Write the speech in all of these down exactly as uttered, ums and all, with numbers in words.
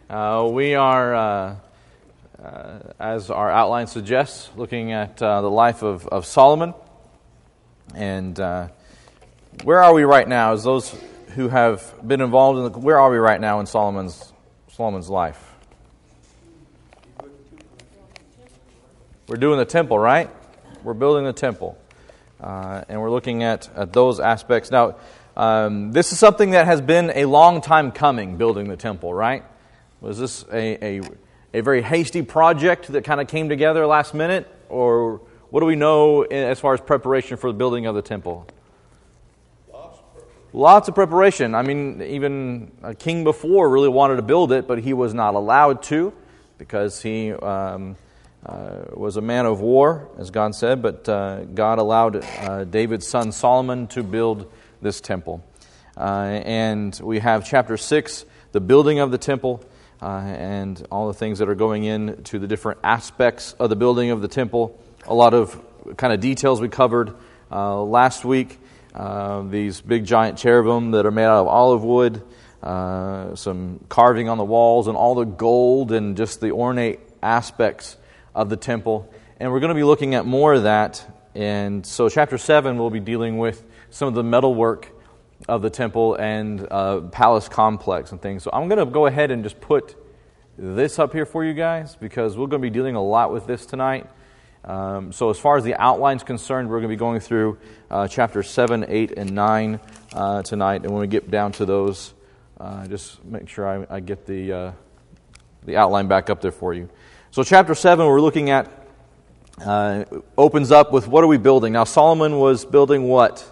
Uh, we are, uh, uh, as our outline suggests, looking at uh, the life of, of Solomon. And uh, where are we right now? As those who have been involved in the, where are we right now in Solomon's Solomon's life? We're doing the temple, right? We're building the temple, uh, and we're looking at, at those aspects now. Um, this is something that has been a long time coming, building the temple, right? Was this a, a, a very hasty project that kind of came together last minute? Or what do we know as far as preparation for the building of the temple? Lots of preparation. Lots of preparation. I mean, even a king before really wanted to build it, but he was not allowed to because he um, uh, was a man of war, as God said. But uh, God allowed uh, David's son Solomon to build this temple. Uh, and we have chapter six, the building of the temple. Uh, and all the things that are going into the different aspects of the building of the temple. A lot of kind of details we covered uh, last week. Uh, these big giant cherubim that are made out of olive wood. Uh, some carving on the walls and all the gold and just the ornate aspects of the temple. And we're going to be looking at more of that. And so chapter seven will be dealing with some of the metalwork of the temple and uh, palace complex and things. So I'm going to go ahead and just put this up here for you guys because we're going to be dealing a lot with this tonight. Um, so as far as the outline's concerned, we're going to be going through uh, chapters seven, eight, and nine uh, tonight. And when we get down to those, uh, just make sure I, I get the uh, the outline back up there for you. So chapter seven, we're looking at, uh, opens up with what are we building? Now Solomon was building what?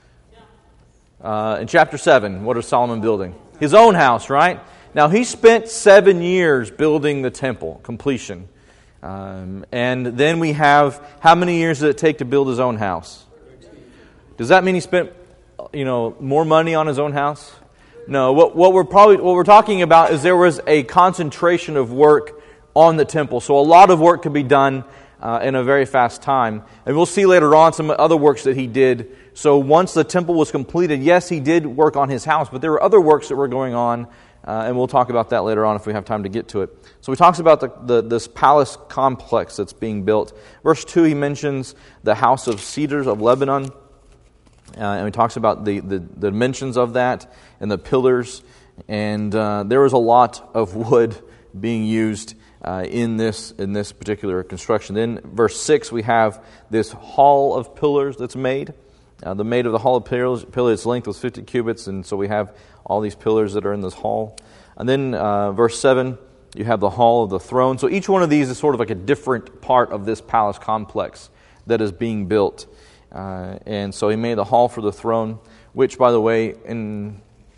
Uh, in chapter seven, what is Solomon building? His own house, right? Now, he spent seven years building the temple, completion. Um, and then we have, how many years did it take to build his own house? Does that mean he spent, you know, more money on his own house? No, what, what we're probably, what we're talking about is there was a concentration of work on the temple. So a lot of work could be done uh, in a very fast time. And we'll see later on some other works that he did. So once the temple was completed, yes, he did work on his house, but there were other works that were going on, uh, and we'll talk about that later on if we have time to get to it. So he talks about the, the, this palace complex that's being built. Verse two, he mentions the house of cedars of Lebanon, uh, and he talks about the, the, the dimensions of that and the pillars, and uh, there was a lot of wood being used uh, in this in this particular construction. Then verse six, we have this hall of pillars that's made. Uh, the made of the hall of pillars, its length was fifty cubits, and so we have all these pillars that are in this hall. And then uh, verse seven, you have the hall of the throne. So each one of these is sort of like a different part of this palace complex that is being built. Uh, and so he made the hall for the throne, which, by the way, in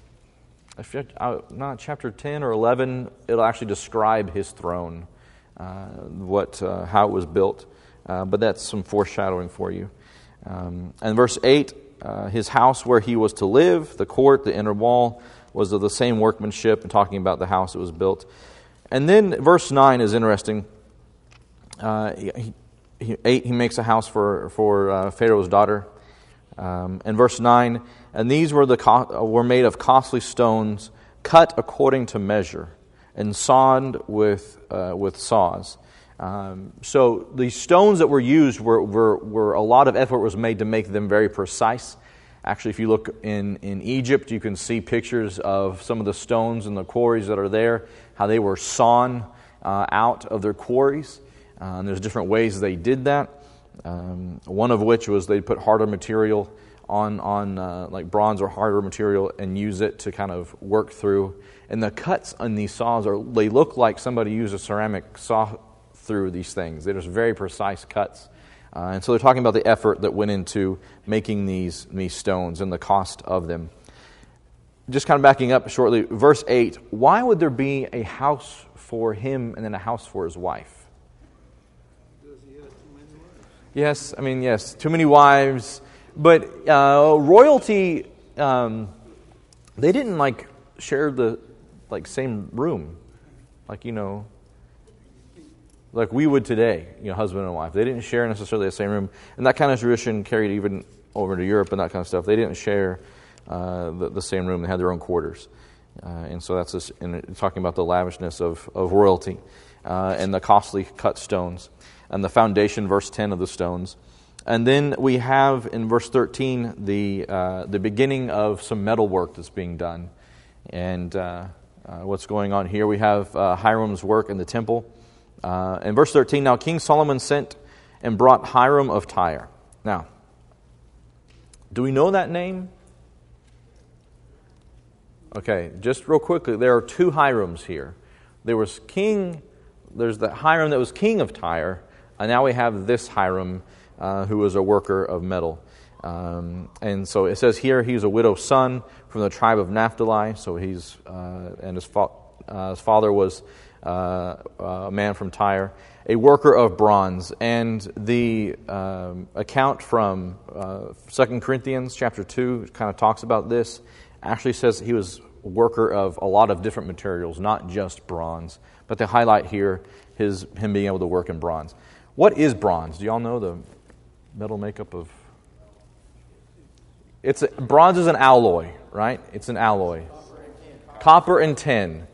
not chapter ten or eleven, it'll actually describe his throne, uh, what uh, how it was built. Uh, but that's some foreshadowing for you. Um, and verse eight, uh, his house where he was to live, the court, the inner wall, was of the same workmanship, and talking about the house that was built. And then verse nine is interesting. Uh, he, he, eight, he makes a house for, for uh, Pharaoh's daughter. Um, and verse nine, and these were, the co- were made of costly stones, cut according to measure, and sawn with, uh, with saws. Um, so the stones that were used were, were, were a lot of effort was made to make them very precise. Actually, if you look in, in Egypt, you can see pictures of some of the stones and the quarries that are there, how they were sawn uh, out of their quarries. Uh, and there's different ways they did that. Um, one of which was they put harder material on, on uh, like bronze or harder material and use it to kind of work through. And the cuts on these saws, are they look like somebody used a ceramic saw through these things. They're just very precise cuts. Uh, and so they're talking about the effort that went into making these, these stones and the cost of them. Just kind of backing up shortly, verse eight, why would there be a house for him and then a house for his wife? Does he have too many wives? Yes, I mean, yes, too many wives. But uh, royalty, um, they didn't like share the like same room. Like, you know, like we would today, you know, husband and wife. They didn't share necessarily the same room. And that kind of tradition carried even over to Europe and that kind of stuff. They didn't share uh, the, the same room. They had their own quarters. Uh, and so that's just in, talking about the lavishness of, of royalty uh, and the costly cut stones. And the foundation, verse ten of the stones. And then we have in verse thirteen the uh, the beginning of some metal work that's being done. And uh, uh, what's going on here? We have uh, Hiram's work in the temple. Uh, in verse thirteen, now King Solomon sent and brought Hiram of Tyre. Now, do we know that name? Okay, just real quickly, there are two Hirams here. There was king, there's the Hiram that was king of Tyre, and now we have this Hiram uh, who was a worker of metal. Um, and so it says here he's a widow's son from the tribe of Naphtali. So he's uh, and his, fa- uh, his father was uh, a man from Tyre, a worker of bronze. And the um, account from uh, Second Corinthians chapter two kind of talks about this. Actually says he was a worker of a lot of different materials, not just bronze. But they highlight here his him being able to work in bronze. What is bronze? Do y'all know the metal makeup of? It's a, bronze is an alloy, right? It's an alloy. Copper and tin.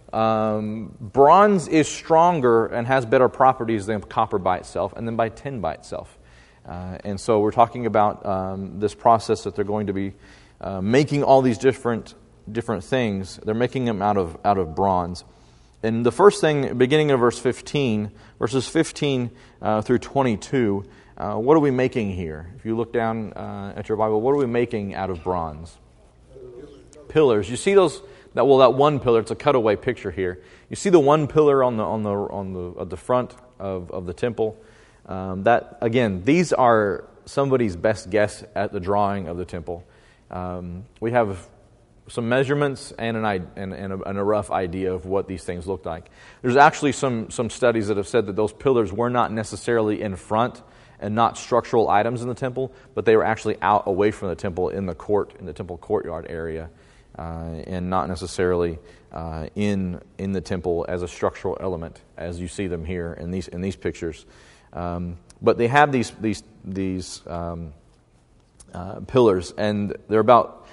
Um, bronze is stronger and has better properties than copper by itself, and then by tin by itself. Uh, and so we're talking about um, this process that they're going to be uh, making all these different different things. They're making them out of out of bronze. And the first thing, beginning of verse fifteen, verses fifteen uh, through twenty-two. Uh, what are we making here? If you look down uh, at your Bible, what are we making out of bronze? Pillars. You see those? That well, that one pillar. It's a cutaway picture here. You see the one pillar on the on the on the at the front of, of the temple. Um, that again, these are somebody's best guess at the drawing of the temple. Um, we have some measurements and an and, and, a, and a rough idea of what these things look like. There's actually some some studies that have said that those pillars were not necessarily in front and not structural items in the temple, but they were actually out away from the temple in the court, in the temple courtyard area, uh, and not necessarily uh, in in the temple as a structural element, as you see them here in these in these pictures. Um, but they have these these these um, uh, pillars, and they're about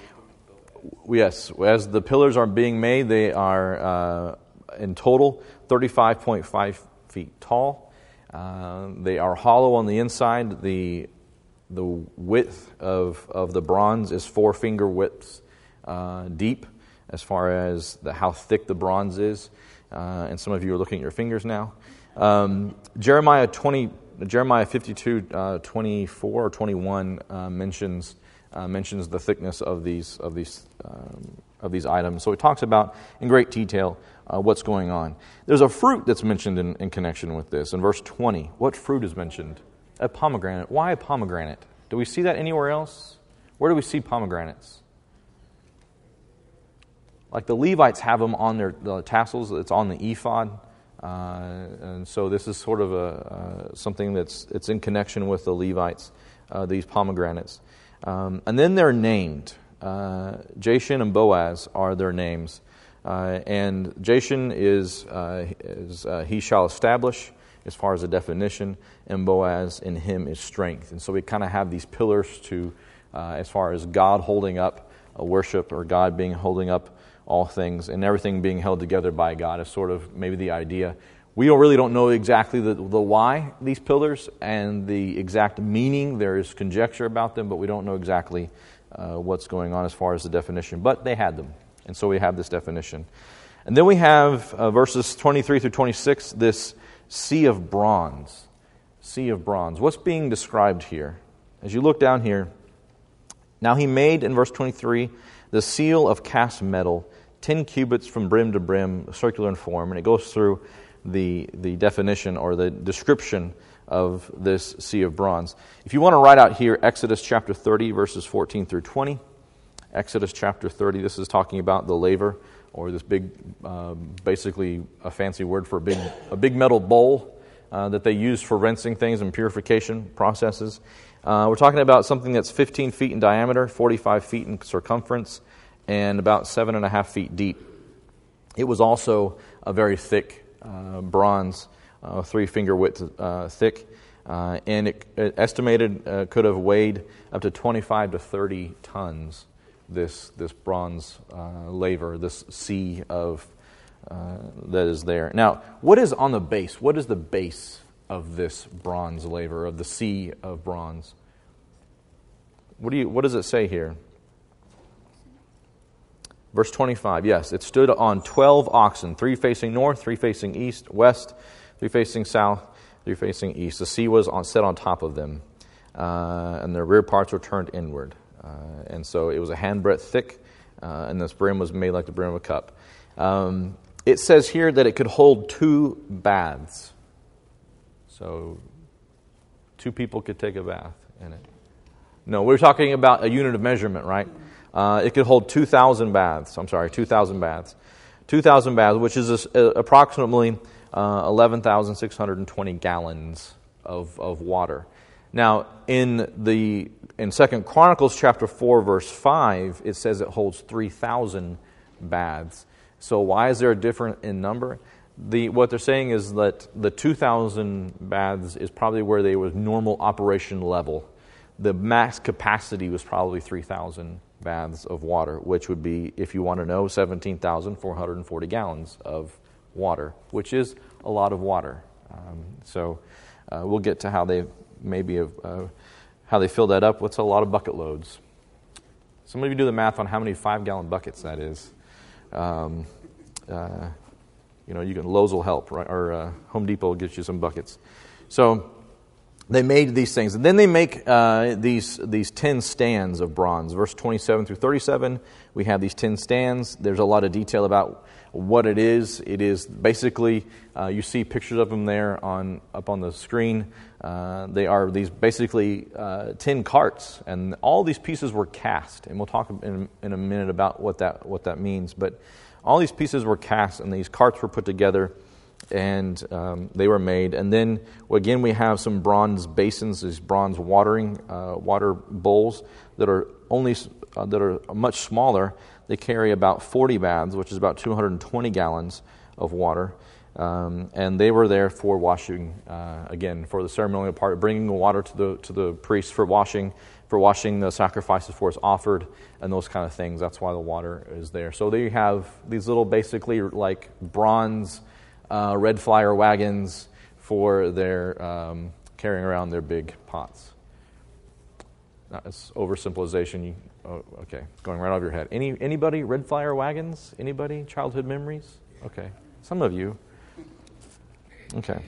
yes. As the pillars are being made, they are uh, in total thirty-five point five feet tall. Uh, they are hollow on the inside. The the width of, of the bronze is four finger widths uh, deep as far as the, how thick the bronze is. Uh, and some of you are looking at your fingers now. Um, Jeremiah twenty, Jeremiah fifty-two, uh, twenty-four or twenty-one uh, mentions uh, mentions the thickness of these of these um, of these items. So it talks about in great detail Uh, what's going on. There's a fruit that's mentioned in, in connection with this. In verse twenty, what fruit is mentioned? A pomegranate. Why a pomegranate? Do we see that anywhere else? Where do we see pomegranates? Like the Levites have them on their the tassels. It's on the ephod. Uh, and so this is sort of a uh, something that's it's in connection with the Levites, uh, these pomegranates. Um, and then they're named. Uh, Jashen and Boaz are their names. Uh, and Jashen is, uh, is uh, he shall establish as far as the definition, and Boaz in him is strength. And so we kind of have these pillars to, uh, as far as God holding up a worship, or God being holding up all things, and everything being held together by God is sort of maybe the idea. We don't really don't know exactly the, the why these pillars and the exact meaning. There is conjecture about them, but we don't know exactly uh, what's going on as far as the definition. But they had them. And so we have this definition. And then we have uh, verses twenty-three through twenty-six, this sea of bronze. Sea of bronze. What's being described here? As you look down here, now he made, in verse twenty-three, the seal of cast metal, ten cubits from brim to brim, circular in form. And it goes through the, the definition or the description of this sea of bronze. If you want to write out here, Exodus chapter thirty, verses fourteen through twenty. Exodus chapter thirty, this is talking about the laver, or this big, uh, basically a fancy word for a big a big metal bowl uh, that they use for rinsing things and purification processes. Uh, we're talking about something that's fifteen feet in diameter, forty-five feet in circumference, and about seven and a half feet deep. It was also a very thick uh, bronze, uh, three finger width uh, thick, uh, and it, it estimated uh, could have weighed up to twenty-five to thirty tons. this this bronze uh, laver, this sea of uh, that is there. Now, what is on the base? What is the base of this bronze laver, of the sea of bronze? What do you? What does it say here? Verse twenty-five. Yes, it stood on twelve oxen, three facing north, three facing east, west, three facing south, three facing east. The sea was on, set on top of them, uh, and their rear parts were turned inward. Uh, and so it was a handbreadth thick, uh, and this brim was made like the brim of a cup. Um, it says here that it could hold two baths. So two people could take a bath in it. No, we're talking about a unit of measurement, right? Uh, it could hold two thousand baths. I'm sorry, two thousand baths. two thousand baths, which is a, a, approximately uh, eleven thousand six hundred twenty gallons of, of water. Now, in the in Second Chronicles chapter four, verse five, it says it holds three thousand baths. So why is there a difference in number? The what they're saying is that the two thousand baths is probably where they was normal operation level. The max capacity was probably three thousand baths of water, which would be, if you want to know, seventeen thousand four hundred forty gallons of water, which is a lot of water. Um, so uh, we'll get to how they maybe have, uh, how they fill that up. What's a lot of bucket loads? Some of you do the math on how many five-gallon buckets that is. Um, uh, you know, you can Lowe's will help, right? Or uh, Home Depot will get you some buckets. So they made these things, and then they make uh, these these ten stands of bronze. Verse twenty-seven through thirty-seven, we have these ten stands. There's a lot of detail about what it is. It is basically uh, you see pictures of them there on up on the screen. Uh, they are these basically uh, tin carts, and all these pieces were cast. And we'll talk in, in a minute about what that what that means. But all these pieces were cast, and these carts were put together, and um, they were made. And then again, we have some bronze basins, these bronze watering uh, water bowls that are only uh, that are much smaller. They carry about forty baths, which is about two hundred twenty gallons of water. Um, and they were there for washing, uh, again, for the ceremonial part, bringing the water to the to the priest for washing, for washing the sacrifices before it's offered, and those kind of things. That's why the water is there. So there you have these little, basically like bronze uh, red flyer wagons for their um, carrying around their big pots. That's oversimplification. You, oh, okay, it's going right over your head. Any anybody red flyer wagons? Anybody childhood memories? Okay, some of you. Okay.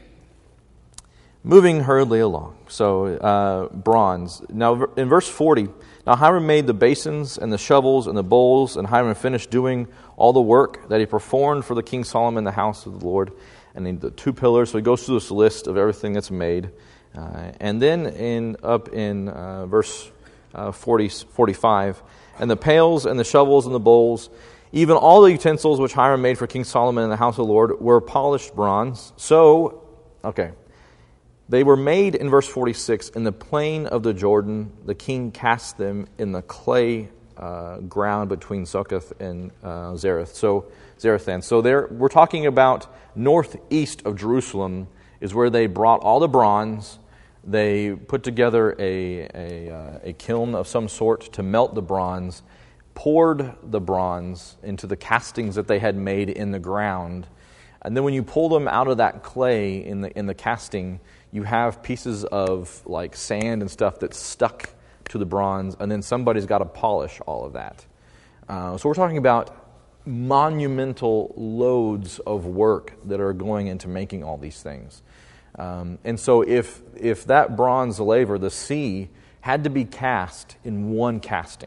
Moving hurriedly along. So, uh, bronze. Now, in verse forty, now Hiram made the basins and the shovels and the bowls, and Hiram finished doing all the work that he performed for the King Solomon in the house of the Lord, and the two pillars. So he goes through this list of everything that's made. Uh, and then in up in uh, verse uh, forty, forty-five, and the pails and the shovels and the bowls, even all the utensils which Hiram made for King Solomon in the house of the Lord were polished bronze. So, okay, they were made in verse forty-six in the plain of the Jordan. The king cast them in the clay uh, ground between Succoth and uh, Zareth. So Zarethan. So there, we're talking about northeast of Jerusalem is where they brought all the bronze. They put together a a, uh, a kiln of some sort to melt the bronze, poured the bronze into the castings that they had made in the ground, and then when you pull them out of that clay in the in the casting, you have pieces of like sand and stuff that's stuck to the bronze, and then somebody's got to polish all of that. Uh, so we're talking about monumental loads of work that are going into making all these things. Um, and so if if that bronze laver, the sea, had to be cast in one casting,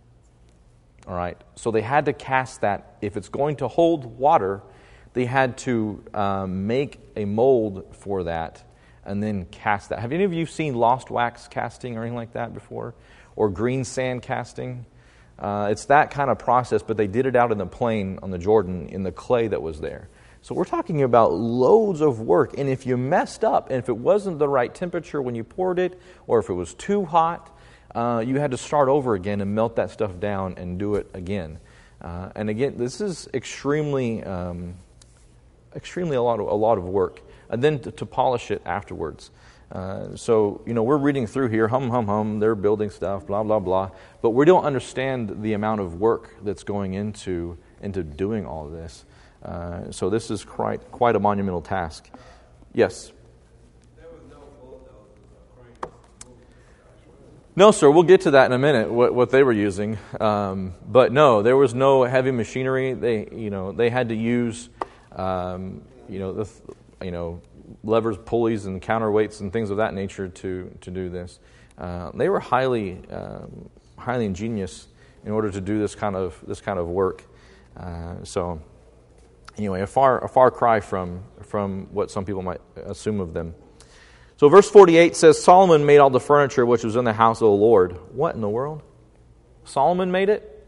all right, so they had to cast that. If it's going to hold water, they had to um, make a mold for that and then cast that. Have any of you seen lost wax casting or anything like that before? Or green sand casting? Uh, it's that kind of process, but they did it out in the plain on the Jordan in the clay that was there. So we're talking about loads of work, and if you messed up, and if it wasn't the right temperature when you poured it, or if it was too hot, uh, you had to start over again and melt that stuff down and do it again. Uh, and again, this is extremely, um, extremely a lot of a lot of work. And then to, to polish it afterwards. Uh, so, you know, we're reading through here, hum, hum, hum, they're building stuff, blah, blah, blah. But we don't understand the amount of work that's going into into doing all of this. Uh, so this is quite, quite a monumental task. Yes? There was no bulldozers or cranes to move it. No, sir. We'll get to that in a minute. What, what they were using, um, but no, there was no heavy machinery. They, you know, they had to use, um, you know, the, you know, levers, pulleys, and counterweights and things of that nature to to do this. Uh, they were highly, um, highly ingenious in order to do this kind of this kind of work. Uh, so, anyway, a far a far cry from from what some people might assume of them. So verse forty-eight says, Solomon made all the furniture which was in the house of the Lord. What in the world? Solomon made it?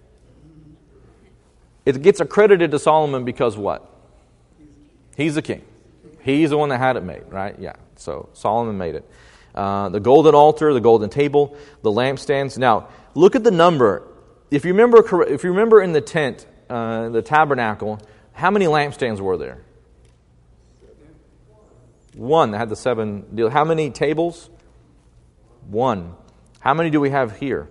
It gets accredited to Solomon because what? He's the king. He's the one that had it made, right? Yeah, so Solomon made it. Uh, the golden altar, the golden table, the lampstands. Now, look at the number. If you remember, if you remember in the tent, uh, the tabernacle, how many lampstands were there? One that had the seven deal. How many tables? One. How many do we have here?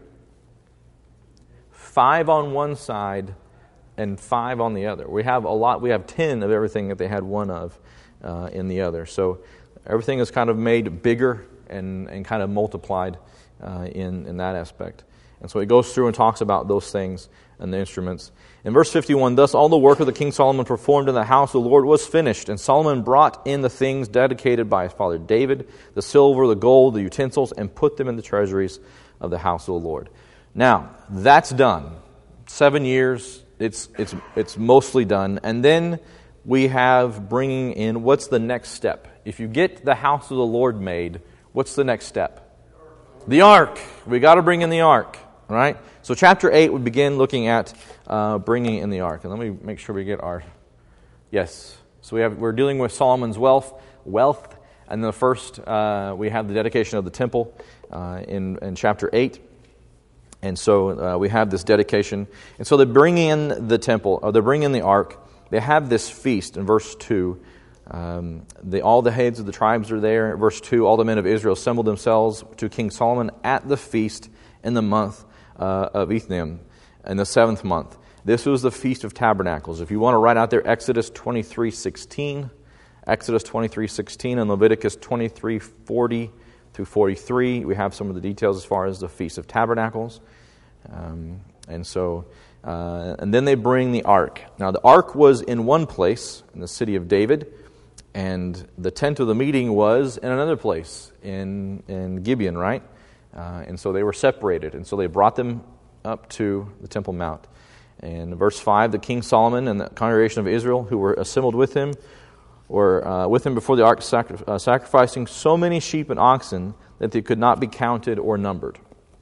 Five on one side and five on the other. We have a lot. We have ten of everything that they had one of uh, in the other. So everything is kind of made bigger and, and kind of multiplied uh, in, in that aspect. And so he goes through and talks about those things and the instruments. In verse fifty-one, thus all the work of the king Solomon performed in the house of the Lord was finished, and Solomon brought in the things dedicated by his father David, the silver, the gold, the utensils, and put them in the treasuries of the house of the Lord. Now, that's done. Seven years, it's it's it's mostly done. And then we have bringing in, what's the next step? If you get the house of the Lord made, what's the next step? The ark. We got to bring in the ark. All right? So chapter eight, we begin looking at uh, bringing in the ark. And let me make sure we get our... Yes. So we have, we're dealing with Solomon's wealth. wealth, And the first, uh, we have the dedication of the temple uh, in, in chapter eight. And so uh, we have this dedication. And so they bring in the temple, or they bring in the ark. They have this feast in verse two. Um, the, all the heads of the tribes are there. Verse two, all the men of Israel assembled themselves to King Solomon at the feast in the month uh, of Ethanim, in the seventh month. This was the Feast of Tabernacles. If you want to write out there, Exodus twenty-three sixteen, Exodus twenty-three sixteen, and Leviticus twenty-three forty through forty-three. We have some of the details as far as the Feast of Tabernacles. Um, and so, uh, and then they bring the ark. Now, the ark was in one place, in the city of David, and the tent of the meeting was in another place, in, in Gibeon, right? Uh, and so they were separated. And so they brought them up to the Temple Mount. And in verse five, the King Solomon and the congregation of Israel who were assembled with him were uh, with him before the ark, sacri- uh, sacrificing so many sheep and oxen that they could not be counted or numbered.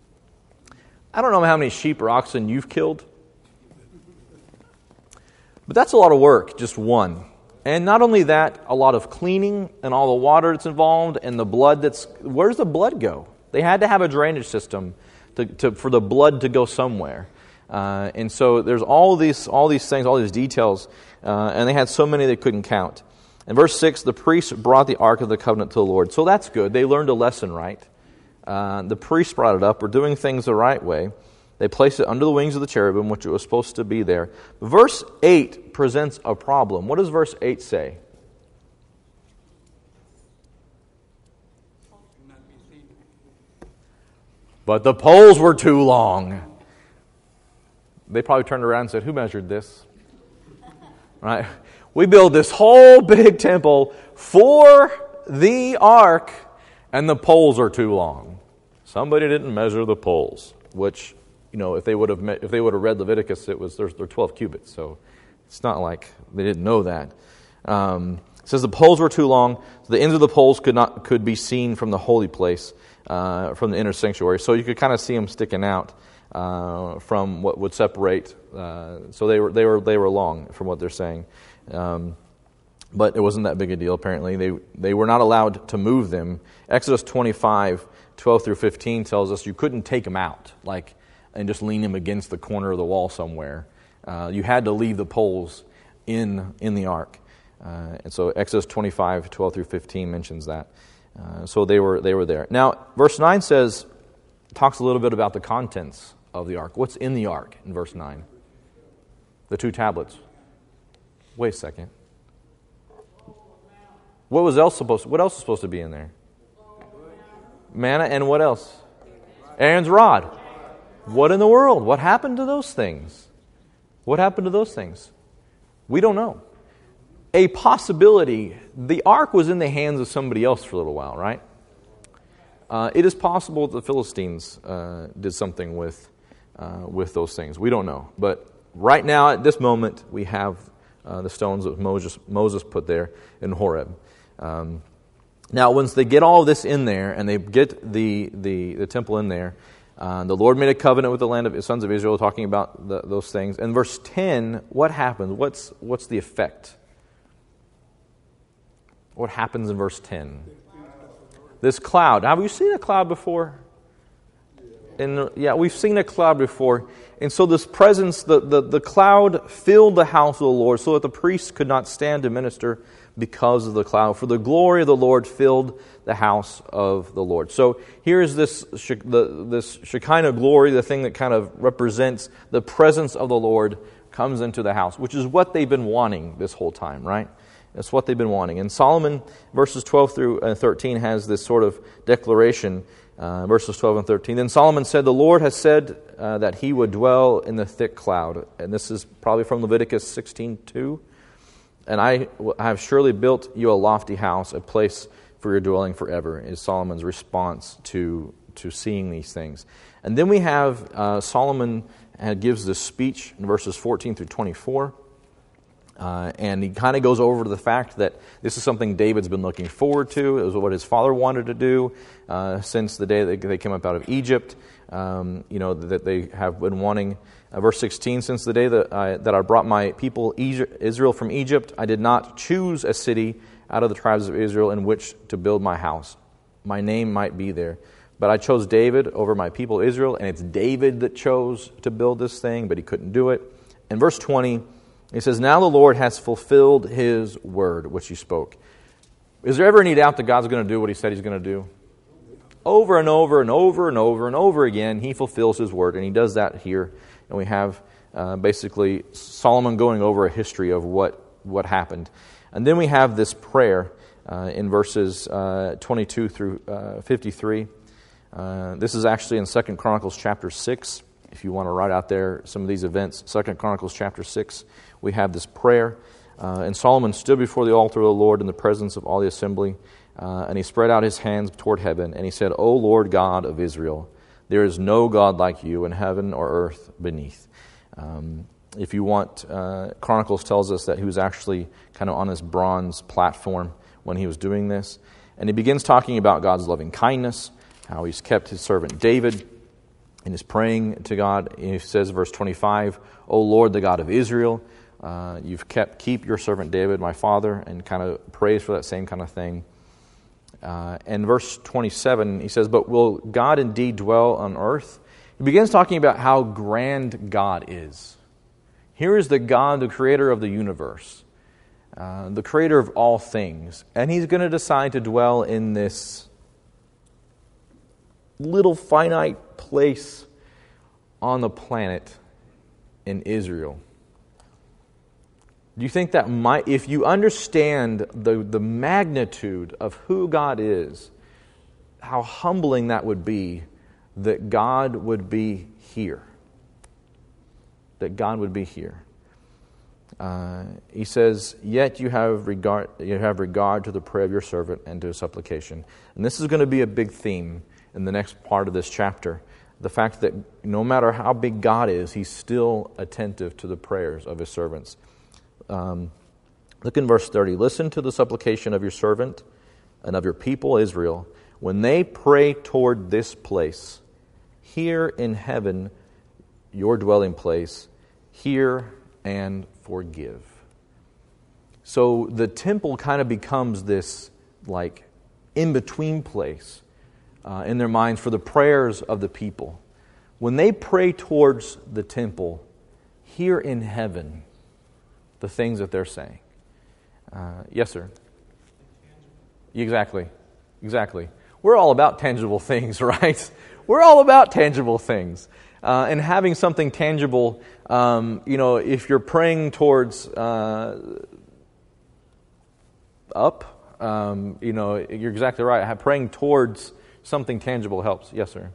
I don't know how many sheep or oxen you've killed, but that's a lot of work, just one. And not only that, a lot of cleaning and all the water that's involved and the blood that's... Where's the blood go? They had to have a drainage system to, to for the blood to go somewhere. Uh, and so there's all these all these things, all these details, uh, and they had so many they couldn't count. In verse six, the priests brought the Ark of the Covenant to the Lord. So that's good. They learned a lesson, right? Uh, the priests brought it up. We're doing things the right way. They placed it under the wings of the cherubim, which it was supposed to be there. Verse eight presents a problem. What does verse eight say? But the poles were too long. They probably turned around and said, who measured this? Right? We build this whole big temple for the ark, and the poles are too long. Somebody didn't measure the poles, which, you know, if they would have me- if they would have read Leviticus, it was they're, they're twelve cubits. So it's not like they didn't know that. Um, it says the poles were too long, so the ends of the poles could not could be seen from the holy place, uh, from the inner sanctuary. So you could kind of see them sticking out uh, from what would separate. Uh, so they were they were they were long, from what they're saying. Um, but it wasn't that big a deal, apparently. They they were not allowed to move them. Exodus twenty-five, twelve through fifteen tells us you couldn't take them out, like, and just lean them against the corner of the wall somewhere. Uh, you had to leave the poles in in the ark. Uh, and so Exodus twenty-five, twelve through fifteen mentions that. Uh, so they were they were there. Now, verse nine says, talks a little bit about the contents of the ark. What's in the ark in verse nine? The two tablets. Wait a second. What was else supposed to, what else is supposed to be in there? Manna and what else? Aaron's rod. What in the world? What happened to those things? What happened to those things? We don't know. A possibility, the ark was in the hands of somebody else for a little while, right? Uh, it is possible that the Philistines uh, did something with uh, with those things. We don't know. But right now, at this moment, we have uh, the stones that Moses, Moses put there in Horeb. Um, now, once they get all of this in there, and they get the, the, the temple in there, uh, the Lord made a covenant with the land of sons of Israel, talking about the, those things. In verse ten, what happens? What's what's the effect? What happens in verse ten? This cloud. Have you seen a cloud before? In, yeah, we've seen a cloud before. And so this presence, the, the, the cloud filled the house of the Lord so that the priests could not stand to minister because of the cloud. For the glory of the Lord filled the house of the Lord. So here's this, the, this Shekinah glory, the thing that kind of represents the presence of the Lord comes into the house, which is what they've been wanting this whole time, right? That's what they've been wanting. And Solomon, verses twelve through thirteen, has this sort of declaration, uh, verses twelve and thirteen. Then Solomon said, the Lord has said uh, that he would dwell in the thick cloud. And this is probably from Leviticus sixteen two. And I have surely built you a lofty house, a place for your dwelling forever, is Solomon's response to, to seeing these things. And then we have uh, Solomon uh, gives this speech in verses fourteen through twenty-four. Uh, and he kind of goes over to the fact that this is something David's been looking forward to. It was what his father wanted to do uh, since the day that they came up out of Egypt. Um, you know, that they have been wanting. Uh, verse sixteen, since the day that I, that I brought my people Israel from Egypt, I did not choose a city out of the tribes of Israel in which to build my house. My name might be there. But I chose David over my people Israel, and it's David that chose to build this thing, but he couldn't do it. In verse twenty, he says, now the Lord has fulfilled his word, which he spoke. Is there ever any doubt that God's going to do what he said he's going to do? Over and over and over and over and over again, he fulfills his word, and he does that here. And we have uh, basically Solomon going over a history of what, what happened. And then we have this prayer uh, in verses uh, twenty-two through uh, fifty-three. Uh, this is actually in Second Chronicles chapter six. If you want to write out there some of these events, Second Chronicles chapter six, we have this prayer. Uh, and Solomon stood before the altar of the Lord in the presence of all the assembly, uh, and he spread out his hands toward heaven, and he said, O Lord God of Israel, there is no God like you in heaven or earth beneath. Um, if you want, uh, Chronicles tells us that he was actually kind of on this bronze platform when he was doing this. And he begins talking about God's loving kindness, how he's kept his servant David, and is praying to God. He says, verse twenty-five, O Lord, the God of Israel, uh, you've kept, keep your servant David, my father, and kind of prays for that same kind of thing. Uh, and verse twenty-seven, he says, but will God indeed dwell on earth? He begins talking about how grand God is. Here is the God, the creator of the universe, uh, the creator of all things, and he's going to decide to dwell in this little finite place on the planet in Israel. Do you think that might, if you understand the, the magnitude of who God is, how humbling that would be, that God would be here? That God would be here. Uh, he says, yet you have regard you have regard to the prayer of your servant and to his supplication. And this is going to be a big theme in the next part of this chapter. The fact that no matter how big God is, he's still attentive to the prayers of his servants. Um, look in verse thirty. Listen to the supplication of your servant and of your people Israel when they pray toward this place. Here in heaven, your dwelling place, hear and forgive. So the temple kind of becomes this like in-between place uh, in their minds for the prayers of the people. When they pray towards the temple, here in heaven, the things that they're saying. Uh, yes, sir. Exactly. exactly. We're all about tangible things, right? We're all about tangible things. Uh, and having something tangible, um, you know, if you're praying towards uh, up, um, you know, you're exactly right. Praying towards something tangible helps. Yes, sir.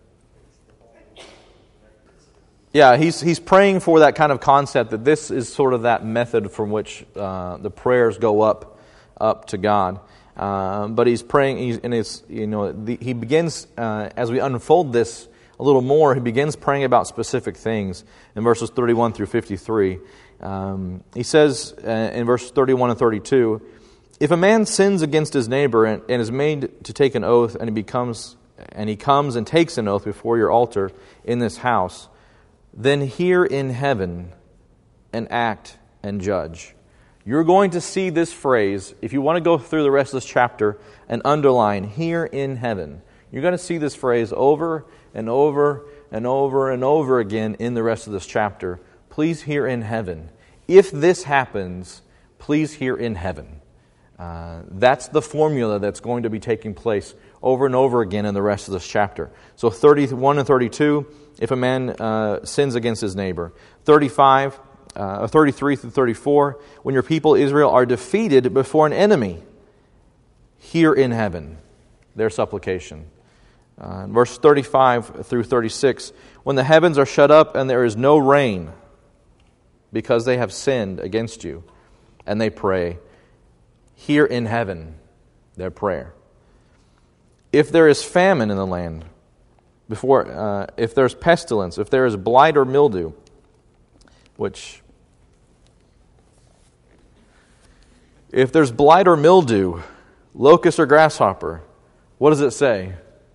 Yeah, he's he's praying for that kind of concept, that this is sort of that method from which uh, the prayers go up up to God. Um, but he's praying, he's, and it's, you know, the, he begins, uh, as we unfold this a little more, he begins praying about specific things in verses thirty-one through fifty-three. Um, he says uh, in verses thirty-one and thirty-two, if a man sins against his neighbor and, and is made to take an oath, and he becomes and he comes and takes an oath before your altar in this house, then hear in heaven and act and judge. You're going to see this phrase, if you want to go through the rest of this chapter and underline, here in heaven. You're going to see this phrase over and over and over and over again in the rest of this chapter. Please hear in heaven. If this happens, please hear in heaven. Uh, that's the formula that's going to be taking place over and over again in the rest of this chapter. So thirty-one and thirty-two, if a man uh, sins against his neighbor. thirty-five, uh, thirty-three through thirty-four, when your people Israel are defeated before an enemy, hear in heaven their supplication. Uh, verse thirty-five through thirty-six, when the heavens are shut up and there is no rain because they have sinned against you, and they pray, hear in heaven their prayer. If there is famine in the land, before uh, if there's pestilence, if there is blight or mildew, which if there's blight or mildew, locust or grasshopper, what does it say?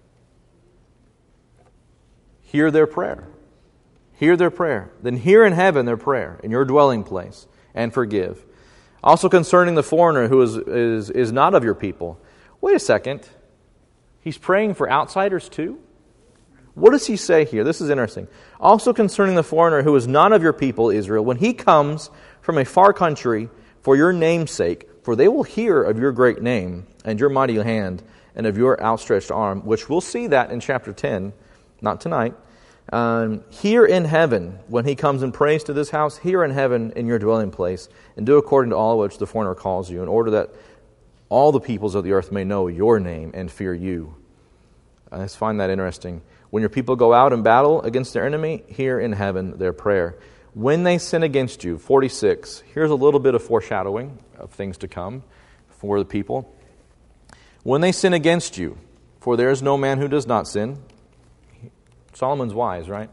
Hear their prayer. Hear their prayer. Then hear in heaven their prayer in your dwelling place and forgive. Also concerning the foreigner who is, is, is not of your people. Wait a second. He's praying for outsiders too? What does he say here? This is interesting. Also concerning the foreigner who is not of your people, Israel, when he comes from a far country for your name's sake, for they will hear of your great name and your mighty hand and of your outstretched arm, which we'll see that in chapter ten, not tonight. Um, here in heaven, when he comes and prays to this house, here in heaven in your dwelling place, and do according to all which the foreigner calls you, in order that all the peoples of the earth may know your name and fear you. I just find that interesting. When your people go out and battle against their enemy, hear in heaven their prayer. When they sin against you, forty-six, here's a little bit of foreshadowing of things to come for the people. When they sin against you, for there is no man who does not sin. Solomon's wise, right?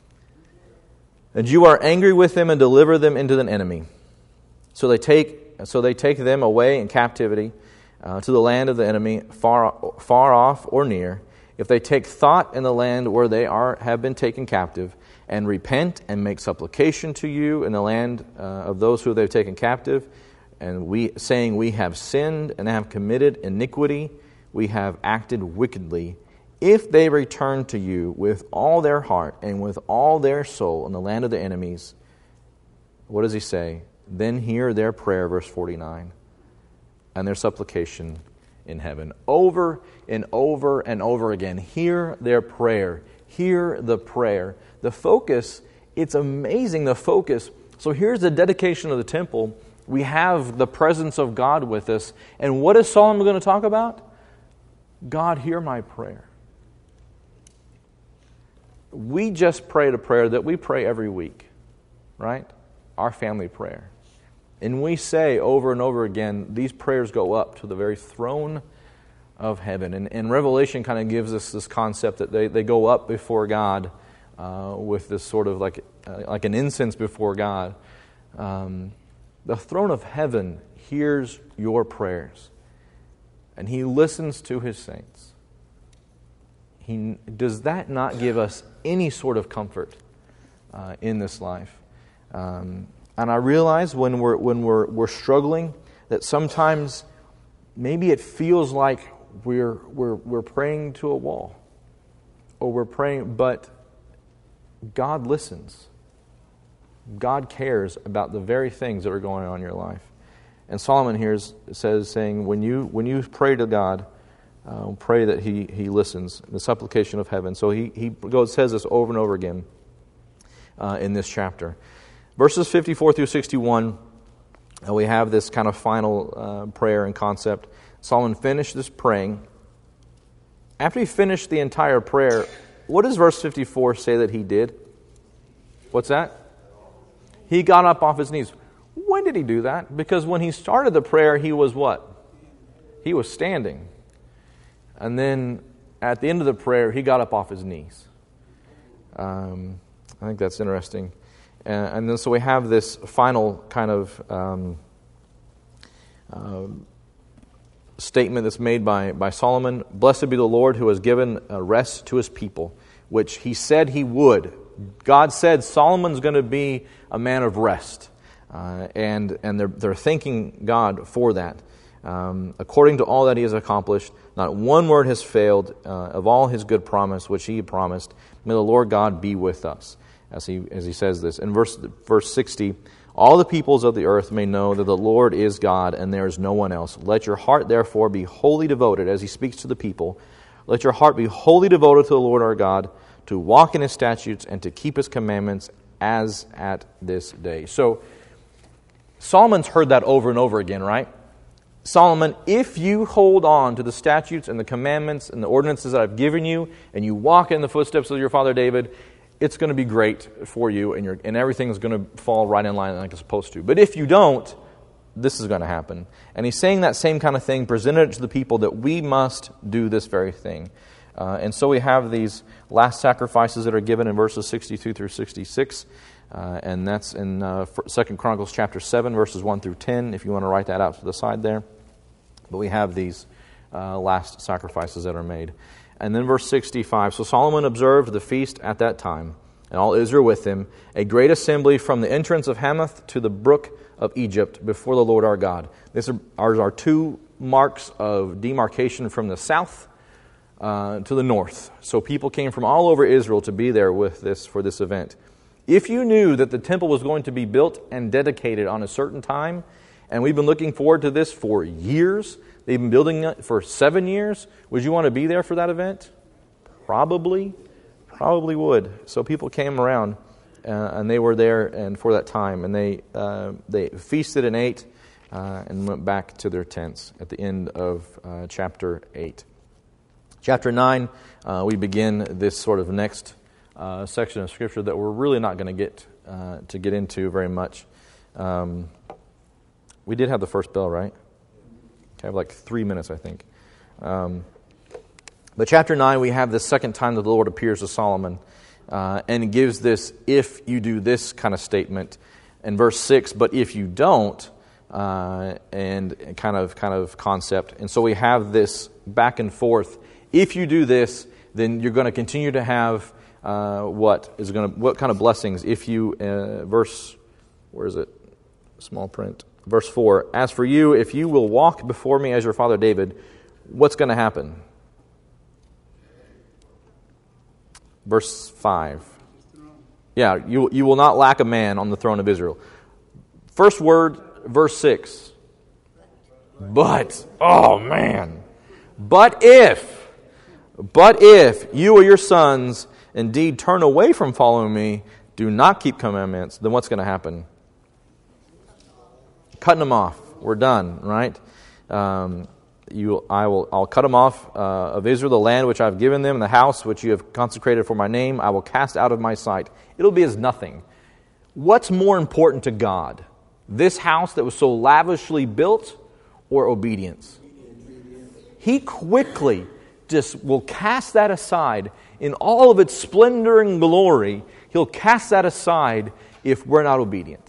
And you are angry with them and deliver them into an enemy. So they take so they take them away in captivity uh, to the land of the enemy, far far off or near. If they take thought in the land where they are have been taken captive, and repent and make supplication to you in the land uh, of those who they've taken captive, and we saying we have sinned and have committed iniquity, we have acted wickedly. If they return to you with all their heart and with all their soul in the land of the enemies, what does he say? Then hear their prayer, verse forty-nine, and their supplication in heaven. Over and over and over again. Hear their prayer. Hear the prayer. The focus, it's amazing the focus. So here's the dedication of the temple. We have the presence of God with us. And what is Solomon going to talk about? God, hear my prayer. We just prayed a prayer that we pray every week, right? Our family prayer. And we say over and over again, these prayers go up to the very throne of heaven. And, and Revelation kind of gives us this concept that they, they go up before God uh, with this sort of like, uh, like an incense before God. Um, the throne of heaven hears your prayers, and He listens to His saints. He, does that not give us any sort of comfort uh, in this life? Um, and I realize when we're when we're we're struggling that sometimes maybe it feels like we're we're we're praying to a wall, or we're praying, but God listens. God cares about the very things that are going on in your life. And Solomon here is, says, saying, when you when you pray to God, Uh, pray that he, he listens, the supplication of heaven. So he, he goes, says this over and over again uh, in this chapter. Verses fifty-four through sixty-one, uh, we have this kind of final uh, prayer and concept. Solomon finished this praying. After he finished the entire prayer, what does verse fifty-four say that he did? What's that? He got up off his knees. When did he do that? Because when he started the prayer, he was what? He was standing. And then at the end of the prayer, he got up off his knees. Um, I think that's interesting. Uh, and then so we have this final kind of um, uh, statement that's made by, by Solomon. Blessed be the Lord who has given a rest to his people, which he said he would. God said Solomon's going to be a man of rest. Uh, and and they're, they're thanking God for that. Um, according to all that he has accomplished, not one word has failed uh, of all his good promise which he promised. May the Lord God be with us, as he as he says this. In verse verse sixty, all the peoples of the earth may know that the Lord is God and there is no one else. Let your heart therefore be wholly devoted, as he speaks to the people. Let your heart be wholly devoted to the Lord our God, to walk in his statutes and to keep his commandments as at this day. So Solomon's heard that over and over again, right? Solomon, if you hold on to the statutes and the commandments and the ordinances that I've given you, and you walk in the footsteps of your father David, it's going to be great for you, and, you're, and everything's going to fall right in line like it's supposed to. But if you don't, this is going to happen. And he's saying that same kind of thing, presented it to the people, that we must do this very thing. Uh, and so we have these last sacrifices that are given in verses sixty-two through sixty-six. Uh, and that's in uh, Second Chronicles chapter seven, verses one through ten, if you want to write that out to the side there. But we have these uh, last sacrifices that are made. And then verse sixty-five, so Solomon observed the feast at that time, and all Israel with him, a great assembly from the entrance of Hamath to the brook of Egypt before the Lord our God. These are our, our two marks of demarcation from the south uh, to the north. So people came from all over Israel to be there with this for this event. If you knew that the temple was going to be built and dedicated on a certain time, and we've been looking forward to this for years, they've been building it for seven years, would you want to be there for that event? Probably. Probably would. So people came around, uh, and they were there and for that time, and they uh, they feasted and ate uh, and went back to their tents at the end of uh, chapter eight. Chapter nine, uh, we begin this sort of next Uh, section of Scripture that we're really not going to get uh, to get into very much. Um, we did have the first bell, right? Okay, I have like three minutes, I think. Um, but chapter nine, we have the second time that the Lord appears to Solomon uh, and gives this "if you do this" kind of statement. In verse six, but if you don't, uh, and kind of kind of concept. And so we have this back and forth. If you do this, then you're going to continue to have Uh, what is going to what kind of blessings if you uh, verse where is it small print verse four, as for you, if you will walk before me as your father David, what's going to happen? Verse five, yeah, you you will not lack a man on the throne of Israel. First word, verse six, but oh man but if but if you or your sons indeed turn away from following me, do not keep commandments, then what's going to happen? Cutting them off. We're done, right? Um, you, I will. I'll cut them off uh, of Israel, the land which I've given them, and the house which you have consecrated for my name. I will cast out of my sight. It'll be as nothing. What's more important to God? This house that was so lavishly built, or obedience? He quickly just will cast that aside. In all of its splendor and glory, he'll cast that aside if we're not obedient.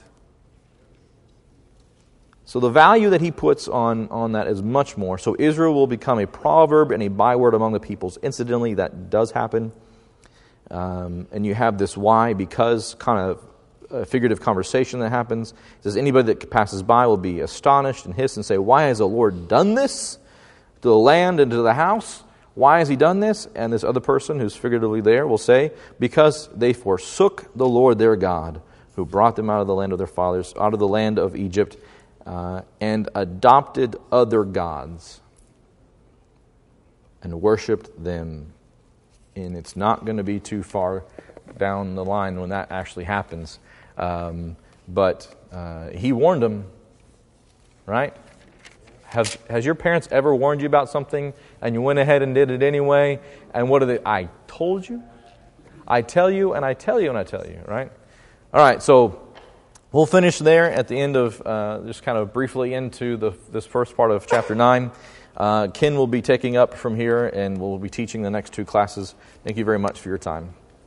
So the value that he puts on, on that is much more. So Israel will become a proverb and a byword among the peoples. Incidentally, that does happen. Um, and you have this why, because kind of a figurative conversation that happens. It says, anybody that passes by will be astonished and hiss and say, why has the Lord done this to the land and to the house? Why has he done this? And this other person who's figuratively there will say, because they forsook the Lord their God, who brought them out of the land of their fathers, out of the land of Egypt, uh, and adopted other gods. and worshiped them. And it's not going to be too far down the line when that actually happens. Um, but uh, he warned them, right? Has, has your parents ever warned you about something and you went ahead and did it anyway? And what are they? I told you. I tell you and I tell you and I tell you, right? All right, so we'll finish there at the end of, uh, just kind of briefly into the this first part of chapter nine. Uh, Ken will be taking up from here and we'll be teaching the next two classes. Thank you very much for your time.